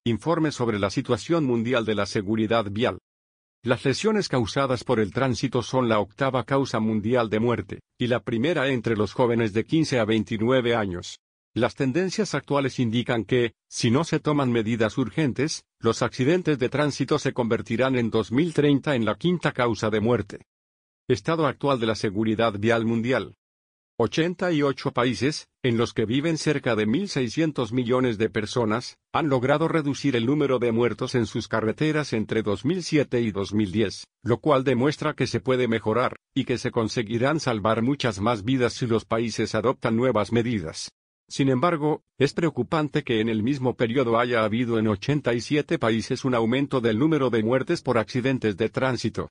Informe sobre la situación mundial de la seguridad vial. Las lesiones causadas por el tránsito son la octava causa mundial de muerte, y la primera entre los jóvenes de 15 a 29 años. Las tendencias actuales indican que, si no se toman medidas urgentes, los accidentes de tránsito se convertirán en 2030 en la quinta causa de muerte. Estado actual de la seguridad vial mundial. 88 países, en los que viven cerca de 1.600 millones de personas, han logrado reducir el número de muertos en sus carreteras entre 2007 y 2010, lo cual demuestra que se puede mejorar, y que se conseguirán salvar muchas más vidas si los países adoptan nuevas medidas. Sin embargo, es preocupante que en el mismo periodo haya habido en 87 países un aumento del número de muertes por accidentes de tránsito.